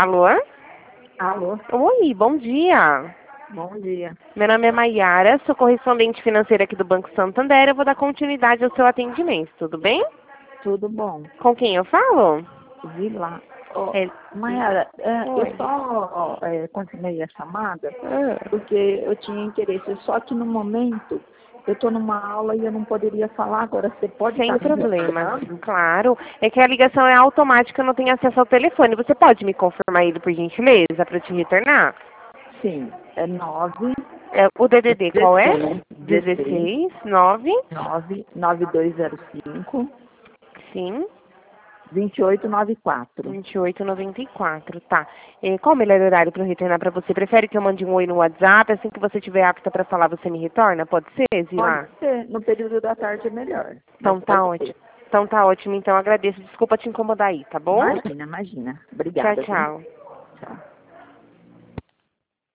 Alô? Alô, Oi, bom dia. bom dia. Meu nome é Maiara, sou correspondente financeira aqui do Banco Santander. Eu vou dar continuidade ao seu atendimento, tudo bem? Tudo bom? Com quem eu falo? Vi lá. Ó, É... Mayara, eu Oi. só continuei a chamada Ah, porque eu tinha interesse, só que no momento eu estou numa aula e eu não poderia falar agora. Você pode sem estar me problemas, retornando? claro. É que a ligação é automática, eu não tenho acesso ao telefone. Você pode me confirmar ele, por gentileza, para eu te retornar? Sim, é 9 É, o DDD qual é? 16 16 16 9 9 9205 sim, 2894. 28,94, tá. Qual o melhor horário para eu retornar para você? Prefere que eu mande um oi no WhatsApp? Assim que você estiver apta para falar, você me retorna? Pode ser, Pode Zila? ser, no período da tarde é melhor, mas Então tá pode ser. ótimo. Então tá ótimo, então agradeço. Desculpa te incomodar aí, tá bom? Imagina, imagina. Tchau, Obrigada, viu? tchau. Tchau.